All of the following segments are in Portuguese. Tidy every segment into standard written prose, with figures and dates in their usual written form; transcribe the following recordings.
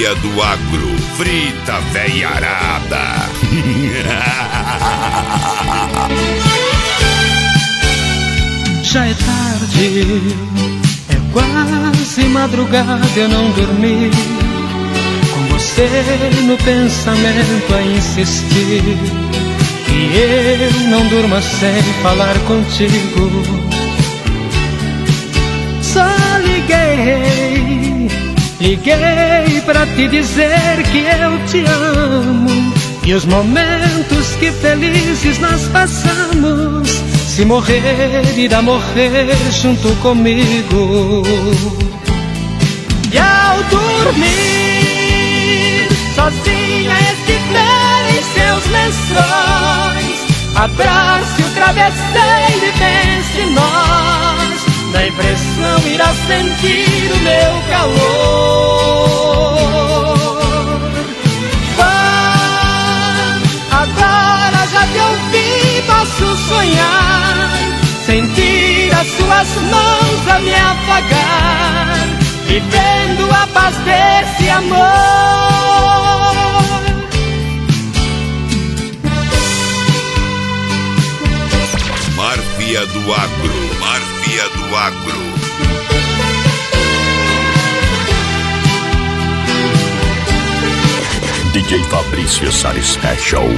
Máfia do Agro, frita veiarada. Já é tarde, é quase madrugada, eu não dormi. Com você no pensamento a insistir, que eu não durma sem falar contigo. Só liguei pra te dizer que eu te amo, e os momentos que felizes nós passamos, se morrer, irá morrer junto comigo. E ao dormir, sozinha estiver em seus lençóis, abrace o travesseiro e pense em nós. Na impressão irá sentir o meu calor. Agora já te ouvi, posso sonhar, sentir as suas mãos a me afagar, vivendo a paz desse amor. Máfia do Agro, Máfia do Agro. DJ Fabrício Salles Special.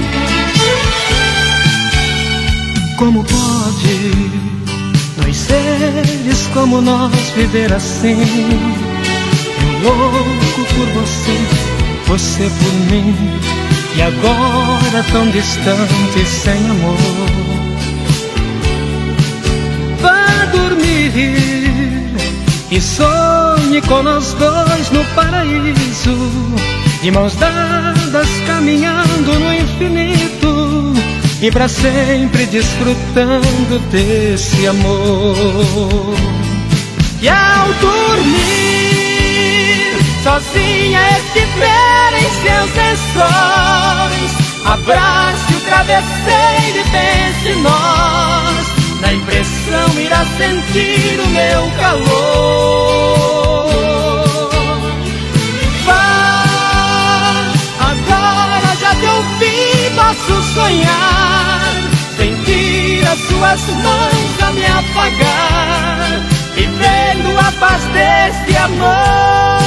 Como pode dois seres como nós viver assim? Eu louco por você, você por mim, e agora tão distante, sem amor. Vá dormir e sonhe com nós dois no paraíso, de mãos dadas caminhando no infinito, e pra sempre desfrutando desse amor. E ao dormir, sozinha estiver em seus lençóis, abrace o travesseiro e pense em nós. Na impressão irá sentir o meu calor. Agora já te ouvi, posso sonhar, sentir as suas mãos a me afagar, vivendo a paz desse amor.